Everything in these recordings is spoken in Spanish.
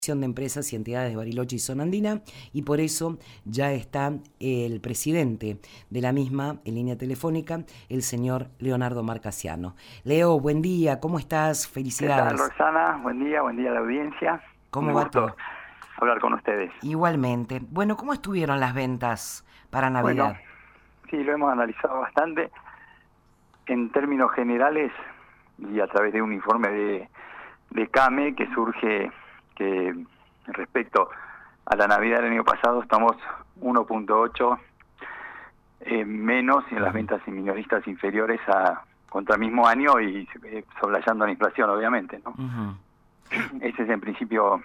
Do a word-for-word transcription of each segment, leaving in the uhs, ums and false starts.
de Empresas y Entidades de Bariloche y Zona Andina, y por eso ya está el presidente de la misma en línea telefónica, el señor Leonardo Marcasiano. Leo, buen día, ¿cómo estás? Felicidades. ¿Qué tal, Roxana? Buen día, buen día a la audiencia. ¿Cómo Un va gusto todo? hablar con ustedes. Igualmente. Bueno, ¿cómo estuvieron las ventas para Navidad? Bueno, sí, lo hemos analizado bastante. En términos generales, y a través de un informe de, de CAME que surge que respecto a la Navidad del año pasado, estamos uno punto ocho eh, menos en las ventas en minoristas inferiores a contra el mismo año y eh, soslayando la inflación, obviamente, ¿no? Uh-huh. Ese es en principio.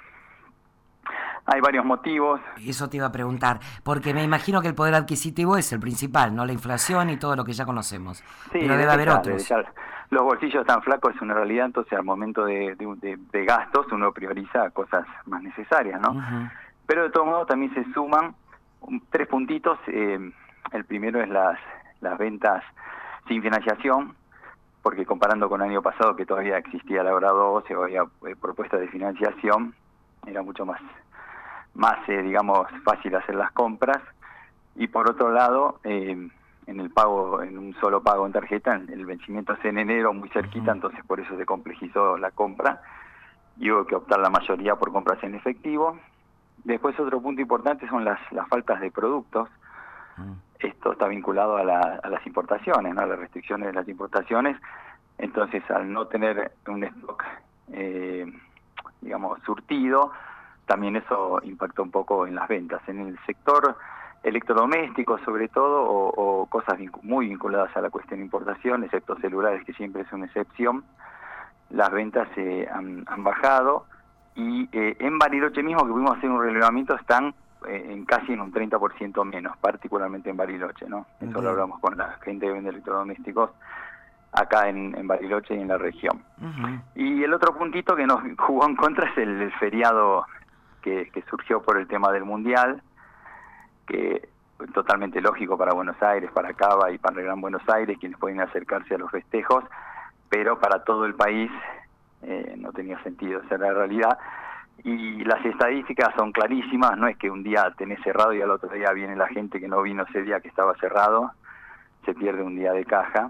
Hay varios motivos. Eso te iba a preguntar, porque me imagino que el poder adquisitivo es el principal, ¿no? La inflación y todo lo que ya conocemos. Sí, pero debe haber ya, otros. Ya, los bolsillos tan flacos es una realidad, entonces al momento de, de, de, de gastos uno prioriza cosas más necesarias, ¿no? Uh-huh. Pero de todos modos también se suman um, tres puntitos. Eh, el primero es las, las ventas sin financiación, porque comparando con el año pasado que todavía existía la hora doce o había eh, propuestas de financiación, era mucho más, más eh, digamos, fácil hacer las compras. Y por otro lado, eh, en el pago, en un solo pago en tarjeta, el vencimiento es en enero, muy cerquita, uh-huh. Entonces por eso se complejizó la compra y hubo que optar la mayoría por compras en efectivo. Después otro punto importante son las, las faltas de productos. Uh-huh. Esto está vinculado a, la, a las importaciones, ¿no? A las restricciones de las importaciones. Entonces, al no tener un stock, eh, digamos, surtido, también eso impactó un poco en las ventas. En el sector electrodoméstico, sobre todo, o, o cosas vincu- muy vinculadas a la cuestión de importación, excepto celulares, que siempre es una excepción, las ventas eh, han, han bajado. Y eh, en Bariloche mismo, que pudimos hacer un relevamiento, están eh, en casi en un treinta por ciento menos, particularmente en Bariloche, ¿no? Eso Bien. Lo hablamos con la gente que vende electrodomésticos acá en, en Bariloche y en la región. Uh-huh. Y el otro puntito que nos jugó en contra es el, el feriado que, que surgió por el tema del Mundial, que es totalmente lógico para Buenos Aires, para Cava y para el Gran Buenos Aires, quienes pueden acercarse a los festejos, pero para todo el país eh, no tenía sentido, esa era la realidad. Y las estadísticas son clarísimas, no es que un día tenés cerrado y al otro día viene la gente que no vino ese día que estaba cerrado, se pierde un día de caja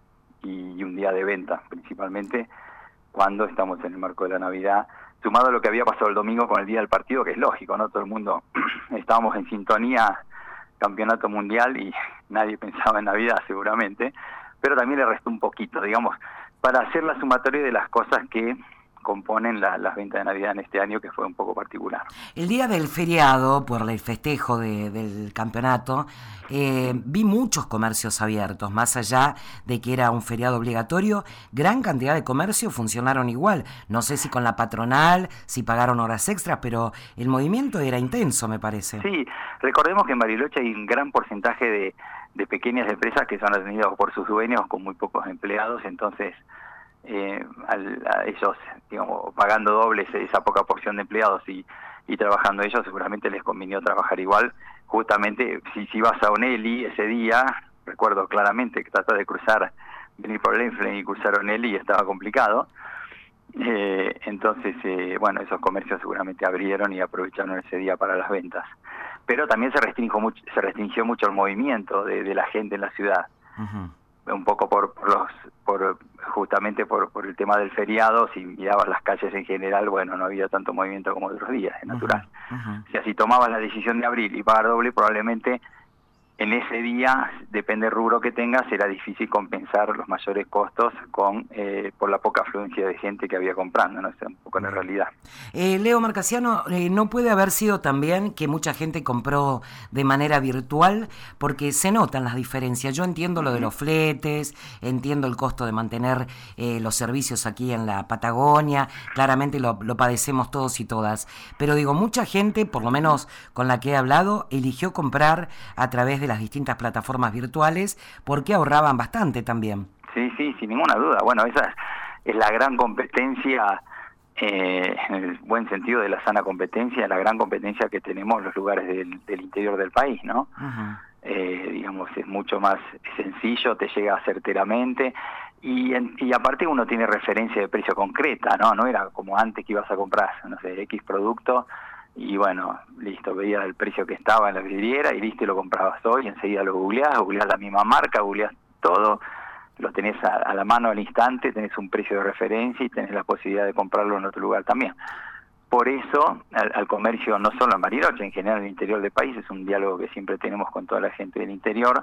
y un día de venta, principalmente cuando estamos en el marco de la Navidad, sumado a lo que había pasado el domingo con el día del partido, que es lógico, ¿no? Todo el mundo estábamos en sintonía, campeonato mundial, y nadie pensaba en Navidad seguramente, pero también le restó un poquito, digamos, para hacer la sumatoria de las cosas que componen la, las ventas de Navidad en este año, que fue un poco particular. El día del feriado, por el festejo de, del campeonato, eh, vi muchos comercios abiertos, más allá de que era un feriado obligatorio, gran cantidad de comercios funcionaron igual. No sé si con la patronal, si pagaron horas extras, pero el movimiento era intenso, me parece. Sí, recordemos que en Bariloche hay un gran porcentaje de, de pequeñas empresas que son atendidas por sus dueños con muy pocos empleados, entonces Eh, al, a ellos, digamos, pagando dobles esa poca porción de empleados y, y trabajando ellos, seguramente les convenió trabajar igual. Justamente, si, si vas a Onelli ese día, recuerdo claramente que trató de cruzar, venir por Lenflen y cruzar Onelli y estaba complicado. Eh, entonces, eh, bueno, esos comercios seguramente abrieron y aprovecharon ese día para las ventas. Pero también se restringió mucho, se restringió mucho el movimiento de, de la gente en la ciudad. Uh-huh. Un poco por, por los por justamente por, por el tema del feriado. Si mirabas las calles en general, bueno, no había tanto movimiento como otros días, es natural. Uh-huh, uh-huh. O sea, si tomabas la decisión de abrir y pagar doble, probablemente en ese día, depende del rubro que tengas, era difícil compensar los mayores costos con eh, por la poca afluencia de gente que había comprando, ¿no? Es un poco la realidad. Eh, Leo Marcasiano, eh, ¿no puede haber sido también que mucha gente compró de manera virtual? Porque se notan las diferencias. Yo entiendo lo de los fletes, entiendo el costo de mantener eh, los servicios aquí en la Patagonia, claramente lo, lo padecemos todos y todas, pero digo, mucha gente, por lo menos con la que he hablado, eligió comprar a través de las distintas plataformas virtuales porque ahorraban bastante también. Sí, sí, sin ninguna duda. Bueno, esa es la gran competencia, eh, en el buen sentido de la sana competencia, la gran competencia que tenemos en los lugares del, del interior del país, ¿no? Uh-huh. Eh, digamos, es mucho más sencillo, te llega certeramente Y, en, y aparte uno tiene referencia de precio concreta, ¿no? No era como antes que ibas a comprar, no sé, X producto y bueno, listo, veías el precio que estaba en la vidriera y listo, y lo comprabas hoy, enseguida lo googleás, googleás la misma marca, googleás todo, lo tenés a, a la mano al instante, tenés un precio de referencia y tenés la posibilidad de comprarlo en otro lugar también. Por eso, al, al comercio, no solo en Bariloche, en general en el interior del país, es un diálogo que siempre tenemos con toda la gente del interior,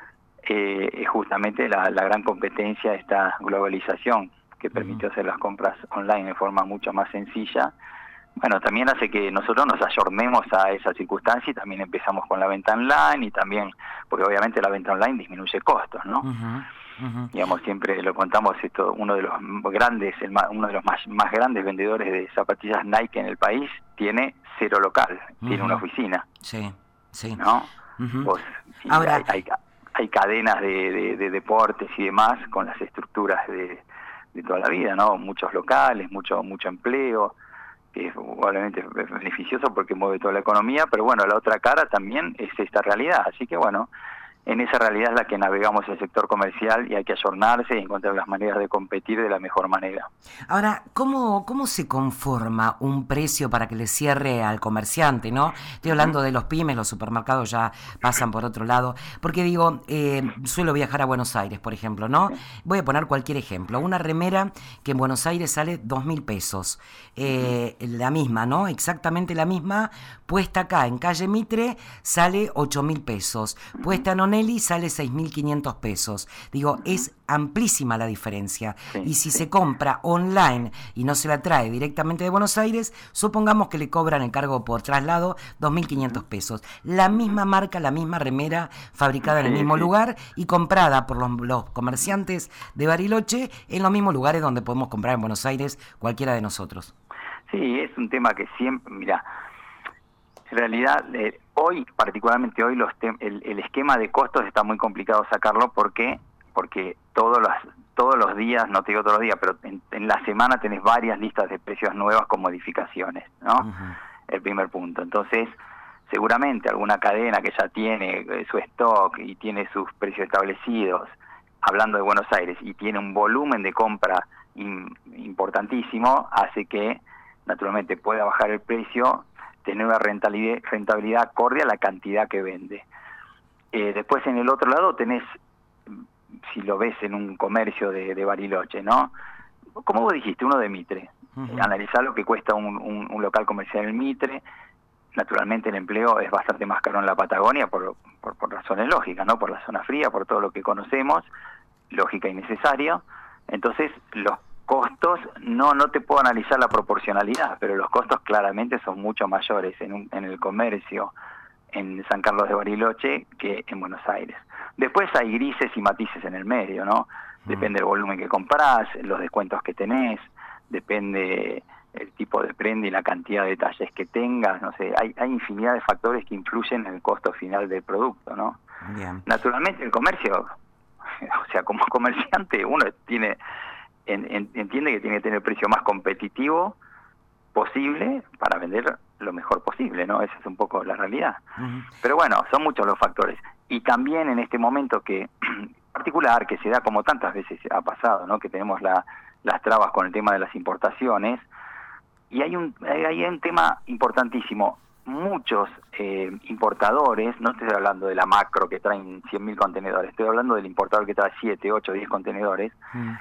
eh, es justamente la, la gran competencia, esta globalización que permitió hacer las compras online de forma mucho más sencilla. Bueno, también hace que nosotros nos ayornemos a esa circunstancia y también empezamos con la venta online y también, porque obviamente la venta online disminuye costos, ¿no? Uh-huh, uh-huh. Digamos, siempre lo contamos, esto, uno de los grandes, el más, uno de los más, más grandes vendedores de zapatillas Nike en el país tiene cero local, uh-huh. tiene una oficina. Sí, sí. ¿No? Uh-huh. Vos, Ahora, hay, hay, hay cadenas de, de, de deportes y demás con las estructuras de, de toda la vida, ¿no? Muchos locales, mucho, mucho empleo, que es probablemente beneficioso porque mueve toda la economía, pero bueno, la otra cara también es esta realidad, así que bueno, en esa realidad es la que navegamos el sector comercial y hay que ayornarse y encontrar las maneras de competir de la mejor manera. Ahora, ¿cómo, cómo se conforma un precio para que le cierre al comerciante, no? Estoy hablando de los pymes, los supermercados ya pasan por otro lado, porque digo, eh, suelo viajar a Buenos Aires, por ejemplo, ¿no? Voy a poner cualquier ejemplo, una remera que en Buenos Aires sale dos mil pesos, eh, la misma, ¿no? Exactamente la misma, puesta acá en calle Mitre sale ocho mil pesos, puesta en Onelli sale seis mil quinientos pesos. Digo, uh-huh. es amplísima la diferencia. Sí, y si sí. se compra online y no se la trae directamente de Buenos Aires, supongamos que le cobran el cargo por traslado dos mil quinientos uh-huh. pesos. La misma marca, la misma remera, fabricada sí, en el mismo sí. lugar y comprada por los, los comerciantes de Bariloche en los mismos lugares donde podemos comprar en Buenos Aires cualquiera de nosotros. Sí, es un tema que siempre, mira, en realidad, eh, hoy, particularmente hoy, los tem- el, el esquema de costos está muy complicado sacarlo. ¿Por qué? Porque todos los, todos los días, no te digo todos los días, pero en, en la semana tenés varias listas de precios nuevas con modificaciones, ¿no? Uh-huh. El primer punto. Entonces, seguramente alguna cadena que ya tiene eh, su stock y tiene sus precios establecidos, hablando de Buenos Aires, y tiene un volumen de compra in, importantísimo, hace que, naturalmente, pueda bajar el precio, tener una rentabilidad, rentabilidad acorde a la cantidad que vende. Eh, después en el otro lado tenés, si lo ves en un comercio de, de Bariloche, ¿no? Como vos dijiste, uno de Mitre. Uh-huh. Analizar lo que cuesta un, un, un local comercial en Mitre. Naturalmente el empleo es bastante más caro en la Patagonia por, por, por razones lógicas, ¿no? Por la zona fría, por todo lo que conocemos, lógica y necesario. Entonces los costos, no no te puedo analizar la proporcionalidad, pero los costos claramente son mucho mayores en, un, en el comercio en San Carlos de Bariloche que en Buenos Aires. Después hay grises y matices en el medio, ¿no? Depende del volumen que comprás, los descuentos que tenés, depende el tipo de prenda y la cantidad de detalles que tengas, no sé, hay, hay infinidad de factores que influyen en el costo final del producto, ¿no? Bien. Naturalmente el comercio, o sea, como comerciante uno tiene... En, en, entiende que tiene que tener el precio más competitivo posible para vender lo mejor posible, ¿no? Esa es un poco la realidad. Uh-huh. Pero bueno, son muchos los factores. Y también en este momento que particular, que se da como tantas veces ha pasado, ¿no? Que tenemos la, las trabas con el tema de las importaciones. Y hay un, hay un tema importantísimo. Muchos eh, importadores, no estoy hablando de la macro que traen cien mil contenedores, estoy hablando del importador que trae siete, ocho, diez contenedores, uh-huh.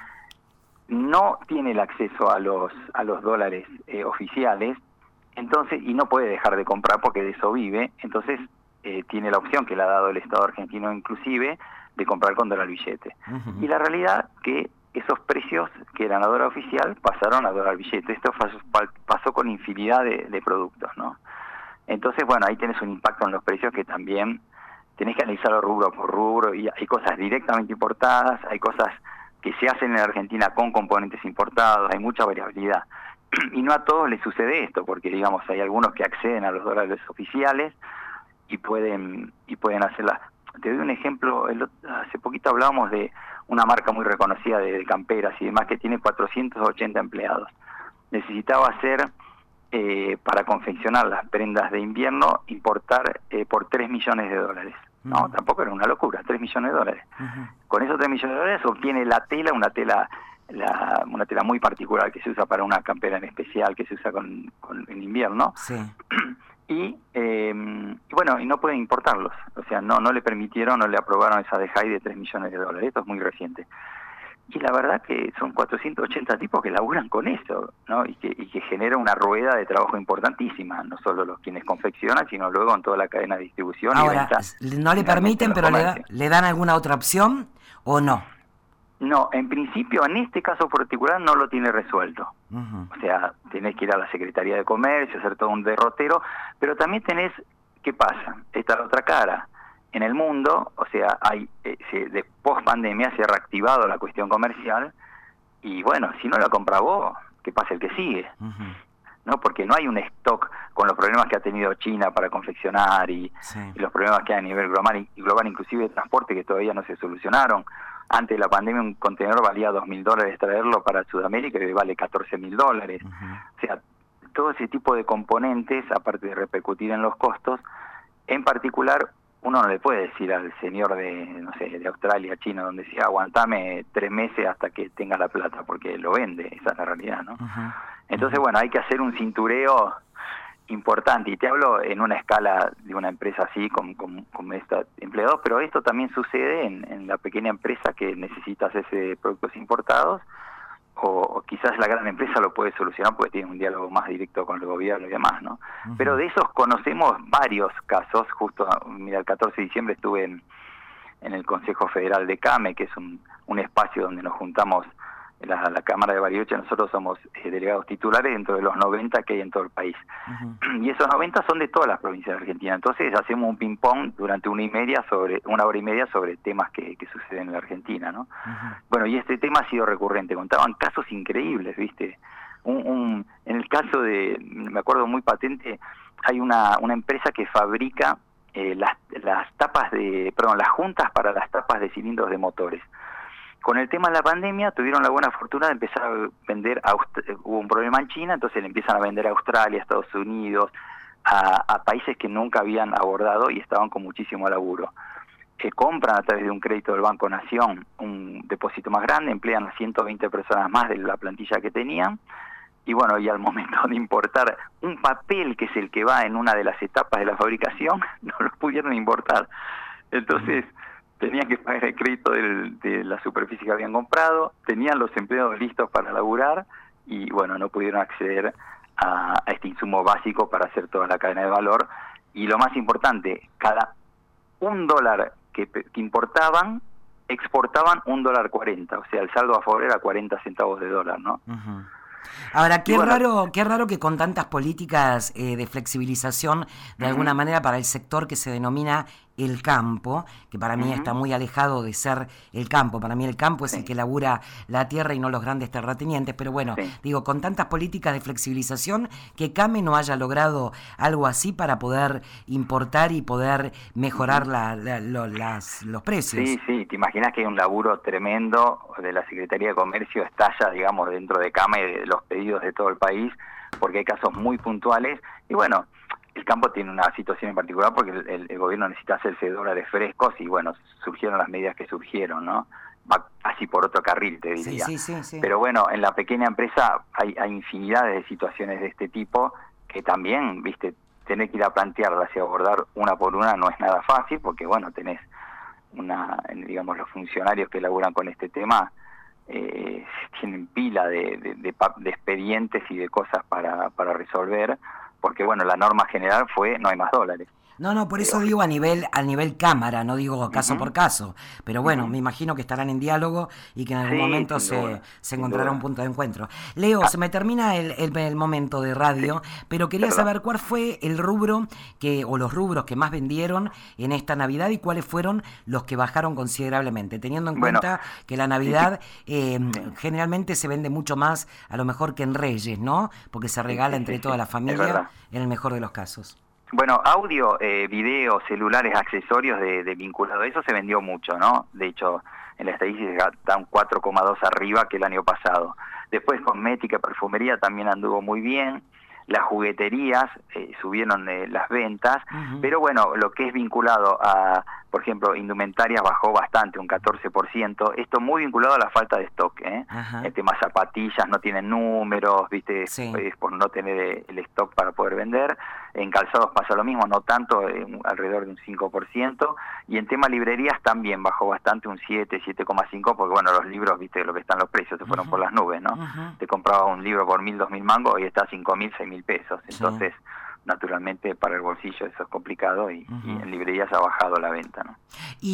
no tiene el acceso a los a los dólares eh, oficiales, entonces y no puede dejar de comprar porque de eso vive, entonces eh, tiene la opción que le ha dado el Estado argentino inclusive de comprar con dólar billete. Uh-huh. Y la realidad que esos precios que eran a dólar oficial pasaron a dólar billete. Esto pasó, pasó con infinidad de, de productos, ¿no? Entonces, bueno, ahí tenés un impacto en los precios que también tenés que analizarlo rubro por rubro, y hay cosas directamente importadas, hay cosas que se hacen en Argentina con componentes importados, hay mucha variabilidad. Y no a todos les sucede esto, porque digamos hay algunos que acceden a los dólares oficiales y pueden y pueden hacerlas. Te doy un ejemplo, el, hace poquito hablábamos de una marca muy reconocida de, de camperas y demás que tiene cuatrocientos ochenta empleados. Necesitaba hacer, eh, para confeccionar las prendas de invierno, importar eh, por tres millones de dólares. No, Uh-huh. tampoco era una locura, tres millones de dólares. Uh-huh. Con esos tres millones de dólares obtiene la tela, una tela la, una tela muy particular que se usa para una campera en especial, que se usa con, con en invierno. Sí. Y, eh, y bueno, y no pueden importarlos. O sea, no no le permitieron, no le aprobaron esa D J I de tres millones de dólares. Esto es muy reciente. Y la verdad que son cuatrocientos ochenta tipos que laburan con eso, ¿no? Y que, y que genera una rueda de trabajo importantísima, no solo los quienes confeccionan, sino luego en toda la cadena de distribución. Ahora, y venta, no le permiten, pero le, da, comercios. ¿le dan alguna otra opción o no? No, en principio, en este caso particular no lo tiene resuelto. Uh-huh. O sea, tenés que ir a la Secretaría de Comercio, hacer todo un derrotero, pero también tenés, ¿qué pasa? Esta es la otra cara. En el mundo, o sea, hay eh, se, de post pandemia se ha reactivado la cuestión comercial y bueno, si no la compra vos, ¿qué pasa el que sigue? Uh-huh. ¿No? Porque no hay un stock con los problemas que ha tenido China para confeccionar y, Sí. y los problemas que hay a nivel global, global inclusive de transporte que todavía no se solucionaron. Antes de la pandemia un contenedor valía dos mil dólares traerlo para Sudamérica y hoy vale catorce mil dólares. Uh-huh. O sea, todo ese tipo de componentes, aparte de repercutir en los costos, en particular uno no le puede decir al señor de, no sé, de Australia, China, donde sea, aguantame tres meses hasta que tenga la plata, porque lo vende, esa es la realidad, ¿no? Uh-huh. Entonces, bueno, hay que hacer un cintureo importante, y te hablo en una escala de una empresa así, con, con, con estos empleados, pero esto también sucede en, en la pequeña empresa que necesita hacerse productos importados, o, o quizás la gran empresa lo puede solucionar porque tiene un diálogo más directo con el gobierno y demás, ¿no? Uh-huh. Pero de esos conocemos varios casos. Justo, mira, el catorce de diciembre estuve en, en el Consejo Federal de CAME, que es un, un espacio donde nos juntamos la, la Cámara de Bariloche. Nosotros somos eh, delegados titulares dentro de los noventa que hay en todo el país. Uh-huh. Y esos noventa son de todas las provincias de Argentina. Entonces hacemos un ping-pong durante una y media sobre una hora y media sobre temas que, que suceden en la Argentina, ¿no? Uh-huh. Bueno, y este tema ha sido recurrente. Contaban casos increíbles, ¿viste? Un, un, en el caso de, me acuerdo muy patente, hay una, una empresa que fabrica eh, las, las tapas de, perdón, las juntas para las tapas de cilindros de motores. Con el tema de la pandemia tuvieron la buena fortuna de empezar a vender, a, hubo un problema en China, entonces le empiezan a vender a Australia, a Estados Unidos, a, a países que nunca habían abordado y estaban con muchísimo laburo. Eh, compran a través de un crédito del Banco Nación un depósito más grande, emplean a ciento veinte personas más de la plantilla que tenían, y bueno, y al momento de importar un papel que es el que va en una de las etapas de la fabricación, no lo pudieron importar. Entonces tenían que pagar el crédito del, de la superficie que habían comprado, tenían los empleados listos para laburar y bueno, no pudieron acceder a, a este insumo básico para hacer toda la cadena de valor. Y lo más importante, cada un dólar que, que importaban, exportaban un dólar cuarenta, o sea, el saldo a favor era cuarenta centavos de dólar, ¿no? Uh-huh. Ahora, qué, bueno, raro, qué raro que con tantas políticas eh, de flexibilización, de uh-huh. alguna manera, para el sector que se denomina el campo, que para mí uh-huh. está muy alejado de ser el campo, para mí el campo es sí. el que labura la tierra y no los grandes terratenientes, pero bueno, sí. digo, con tantas políticas de flexibilización, que CAME no haya logrado algo así para poder importar y poder mejorar uh-huh. la, la, lo, las, los precios. Sí, sí, te imaginas que hay un laburo tremendo de la Secretaría de Comercio, estalla, digamos, dentro de CAME, de los pedidos de todo el país, porque hay casos muy puntuales, y bueno, el campo tiene una situación en particular porque el, el, el gobierno necesita hacerse dólares frescos y bueno, surgieron las medidas que surgieron, ¿no? Va así por otro carril, te diría. Sí, sí, sí, sí. Pero bueno, en la pequeña empresa hay, hay infinidades de situaciones de este tipo que también, viste, tener que ir a plantearlas y abordar una por una no es nada fácil porque bueno, tenés una, digamos, los funcionarios que laburan con este tema eh, tienen pila de, de, de, de expedientes y de cosas para, para resolver, porque bueno, la norma general fue no hay más dólares. No, no, por eso eh, digo a nivel a nivel cámara, no digo caso uh-huh. por caso, pero bueno, uh-huh. me imagino que estarán en diálogo y que en algún sí, momento se, duda, se encontrará un punto de encuentro. Leo, ah. se me termina el, el, el momento de radio, sí. pero quería Perdón. saber cuál fue el rubro que o los rubros que más vendieron en esta Navidad y cuáles fueron los que bajaron considerablemente, teniendo en bueno, cuenta que la Navidad sí, sí. Eh, generalmente se vende mucho más a lo mejor que en Reyes, ¿no? Porque se regala sí, sí, entre sí, toda sí. la familia en el mejor de los casos. Bueno, audio, eh, video, celulares, accesorios de, de vinculado a eso se vendió mucho, ¿no? De hecho, en la estadística están cuatro coma dos arriba que el año pasado. Después cosmética, perfumería también anduvo muy bien. Las jugueterías eh, subieron eh, las ventas, uh-huh. pero bueno, lo que es vinculado a, por ejemplo, indumentarias bajó bastante, un catorce por ciento. Esto muy vinculado a la falta de stock, ¿eh? El tema zapatillas no tienen números, ¿viste? Sí. Es por no tener el stock para poder vender. En calzados pasa lo mismo, no tanto, eh, alrededor de un cinco por ciento. Y en tema librerías también bajó bastante, un siete, siete coma cinco, porque bueno, los libros, ¿viste? Lo que están los precios, se fueron uh-huh. por las nubes, ¿no? Uh-huh. Te compraba un libro por mil, dos mil mangos y está a cinco mil, seis mil pesos. Entonces, sí. naturalmente para el bolsillo eso es complicado y, uh-huh. y en librerías ha bajado la venta, ¿no?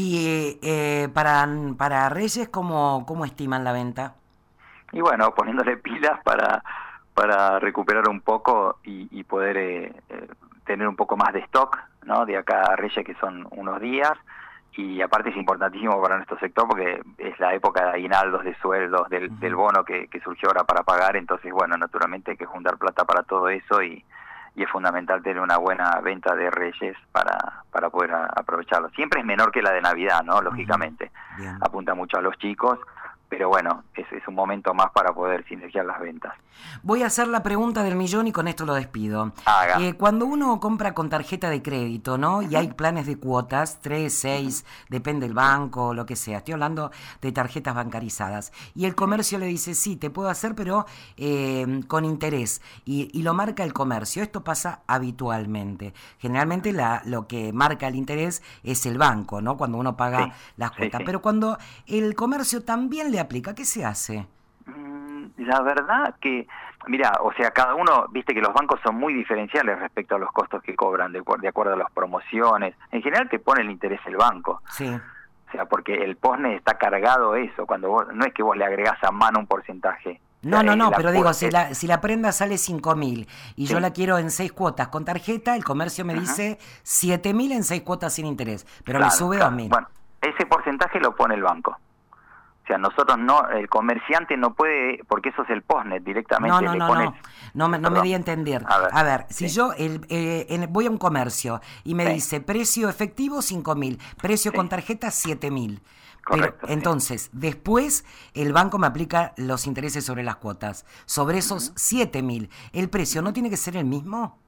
Y eh, para para Reyes, ¿cómo, cómo estiman la venta? Y bueno, poniéndole pilas para para recuperar un poco y, y poder eh, eh, tener un poco más de stock, ¿no? De acá a Reyes, que son unos días, y aparte es importantísimo para nuestro sector porque es la época de aguinaldos, de sueldos, del, uh-huh. del bono que, que surgió ahora para pagar. Entonces, bueno, naturalmente hay que juntar plata para todo eso y y es fundamental tener una buena venta de Reyes para para poder a, aprovecharlo. Siempre es menor que la de Navidad, ¿no? Lógicamente. Bien. Apunta mucho a los chicos, pero bueno, es, es un momento más para poder sinergiar las ventas. Voy a hacer la pregunta del millón y con esto lo despido. Haga. Eh, cuando uno compra con tarjeta de crédito, ¿no? Y hay planes de cuotas, tres, seis, depende del banco, lo que sea. Estoy hablando de tarjetas bancarizadas. Y el comercio le dice, sí, te puedo hacer, pero eh, con interés. Y, y lo marca el comercio. Esto pasa habitualmente. Generalmente la, lo que marca el interés es el banco, ¿no? Cuando uno paga sí, las cuotas. Sí, sí. Pero cuando el comercio también le aplica, ¿qué se hace? La verdad que, mira, o sea, cada uno, viste que los bancos son muy diferenciales respecto a los costos que cobran, de, de acuerdo a las promociones. En general te pone el interés el banco. Sí. O sea, porque el postnet está cargado eso, cuando vos, no es que vos le agregás a mano un porcentaje. No, o sea, no, no, pero digo, si la, si la prenda sale cinco mil y sí. yo la quiero en seis cuotas con tarjeta, el comercio me uh-huh. dice siete mil en seis cuotas sin interés, pero claro, me sube claro. dos mil. Bueno, ese porcentaje lo pone el banco. O sea, nosotros no, el comerciante no puede, porque eso es el postnet directamente. No, no, le no, pone... no, no me, no me di a entender. A ver, a ver si sí. yo el, eh, en, voy a un comercio y me sí. dice precio efectivo cinco mil, precio sí. con tarjeta siete mil. Correcto, Pero, entonces, sí. después el banco me aplica los intereses sobre las cuotas. Sobre esos uh-huh. siete mil, ¿el precio no tiene que ser el mismo?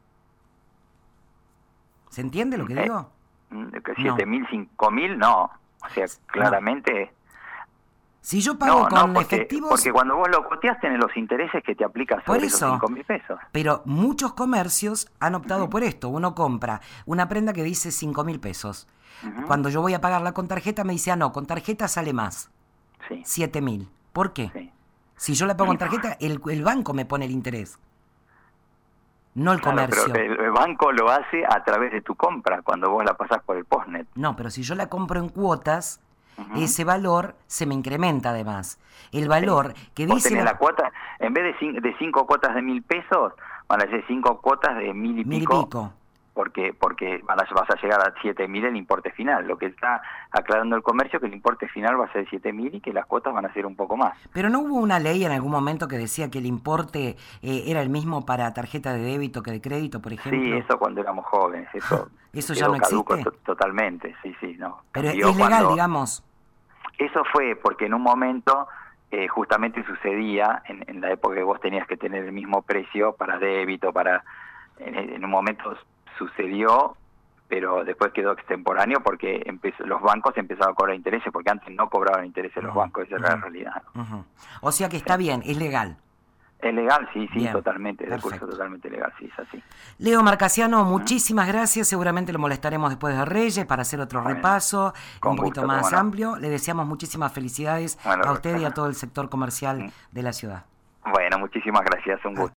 ¿Se entiende lo que eh, digo? siete mil, cinco mil, no. O sea, claramente... No. Si yo pago no, con no, porque, efectivos... porque cuando vos lo coteas tenés los intereses que te aplicas sobre esos cinco mil pesos. Pero muchos comercios han optado uh-huh. por esto. Uno compra una prenda que dice cinco mil pesos. Uh-huh. Cuando yo voy a pagarla con tarjeta me dice, ah, no, con tarjeta sale más. Sí. siete mil. ¿Por qué? Sí. Si yo la pago con tarjeta, el, el banco me pone el interés. No el claro, comercio. Pero el banco lo hace a través de tu compra, cuando vos la pasás por el postnet. No, pero si yo la compro en cuotas... Uh-huh. Ese valor se me incrementa además. El valor sí. que dice... La... la cuota, en vez de, cinco, de cinco cuotas de mil pesos, van a ser cinco cuotas de mil y mil pico. Y pico. Porque, porque van a, vas a llegar a siete mil el importe final. Lo que está aclarando el comercio que el importe final va a ser siete mil y que las cuotas van a ser un poco más. Pero ¿no hubo una ley en algún momento que decía que el importe eh, era el mismo para tarjeta de débito que de crédito, por ejemplo? Sí, eso cuando éramos jóvenes. Eso, ¿Eso ya no existe? To- totalmente, sí, sí. no. Pero Cambió es legal, cuando... digamos. Eso fue porque en un momento eh, justamente sucedía, en, en la época que vos tenías que tener el mismo precio para débito, para en, en un momento sucedió, pero después quedó extemporáneo porque empezó, los bancos empezaron a cobrar intereses, porque antes no cobraban intereses los bancos, esa uh-huh. era la realidad. ¿no? Uh-huh. O sea que está sí. bien, es legal. Es legal, sí, sí, bien, totalmente, de perfecto. curso totalmente legal, sí, es así. Leo Marcasiano, muchísimas gracias, seguramente lo molestaremos después de Reyes para hacer otro bueno, repaso, un poquito gusto, más bueno. amplio. Le deseamos muchísimas felicidades bueno, a usted y a todo el sector comercial mm. de la ciudad. Bueno, muchísimas gracias, un gusto.